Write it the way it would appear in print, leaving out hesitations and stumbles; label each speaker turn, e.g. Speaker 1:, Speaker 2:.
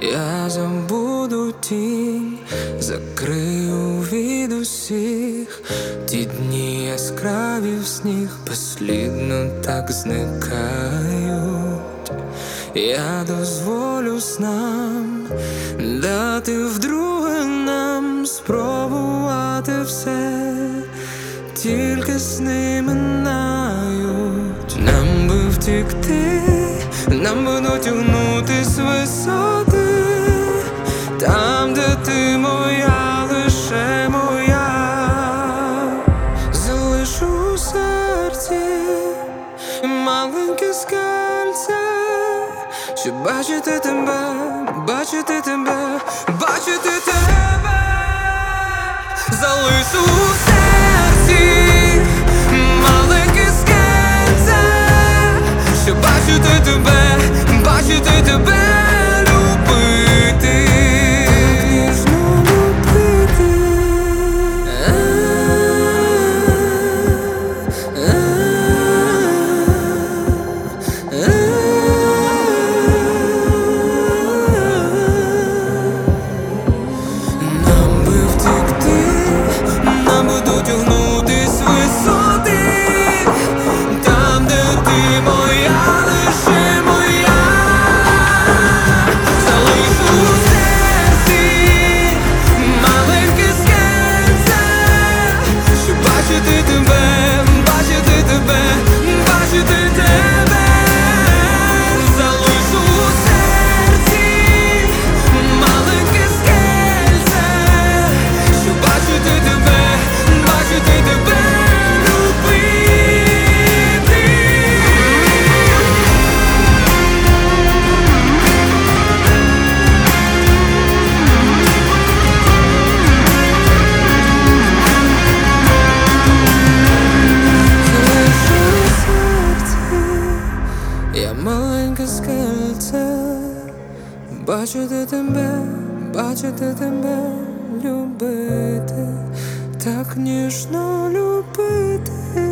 Speaker 1: Я забуду тінь, закрию від усіх ті дні яскраві в сніг, безслідно так зникають. Я дозволю снам дати вдруге нам спробувати все, тільки сни минають. Нам би втікти, нам би дотягнути з висоти, там, де ти моя, лише моя. Залишу у серці маленьке скельце, щоб бачити тебе, бачити тебе, бачити тебе. Залишу у серці маленьке скельце, щоб бачити тебе, бачити тебе, любити. Так ніжно любити. Нам би втекти, нам би дотягнутись висоти, там, де ти моя, лише моя. Залишу у серці маленьке скельце, щоб бачити тебе, бачити тебе, бачити тебе. Залишу у серці маленьке скельце, щоб бачити тебе, бачити тебе, любити. Залишу у серці я маленьке скельце, бачити тебе, бачити тебе, любити, так ніжно любити.